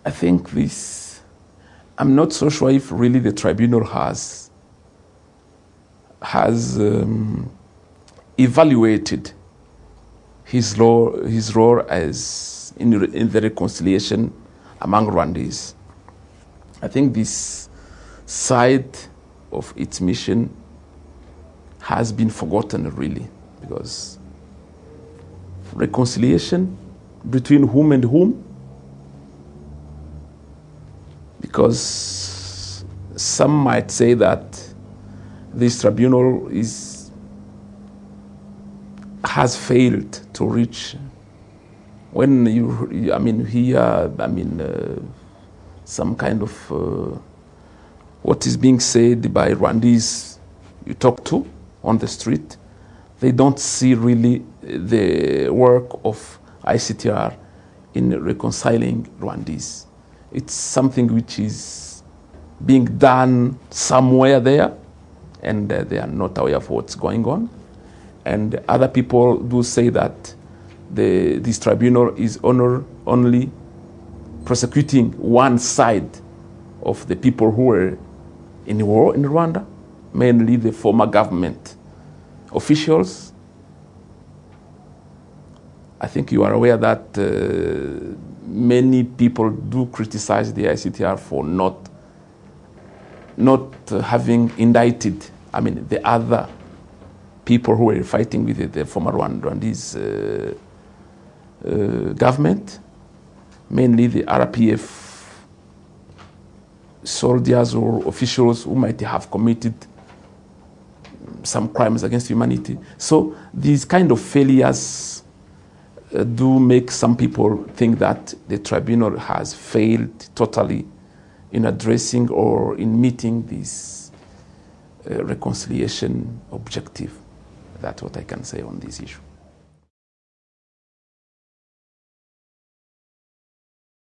I think I'm not so sure if really the tribunal has evaluated his role as in the reconciliation among Rwandese. I think this side of its mission has been forgotten really, because reconciliation between whom and whom? Because some might say that this tribunal has failed to reach. When you hear, some kind of what is being said by Rwandese you talk to on the street, they don't see really the work of ICTR in reconciling Rwandese. It's something which is being done somewhere there, and they are not aware of what's going on. And other people do say that this tribunal is only prosecuting one side of the people who were in war in Rwanda, mainly the former government officials. I think you are aware that many people do criticize the ICTR for not having indicted, the other people who were fighting with the former Rwandese government, mainly the RPF soldiers or officials who might have committed some crimes against humanity. So these kind of failures do make some people think that the tribunal has failed totally in addressing or in meeting this reconciliation objective. That's what I can say on this issue.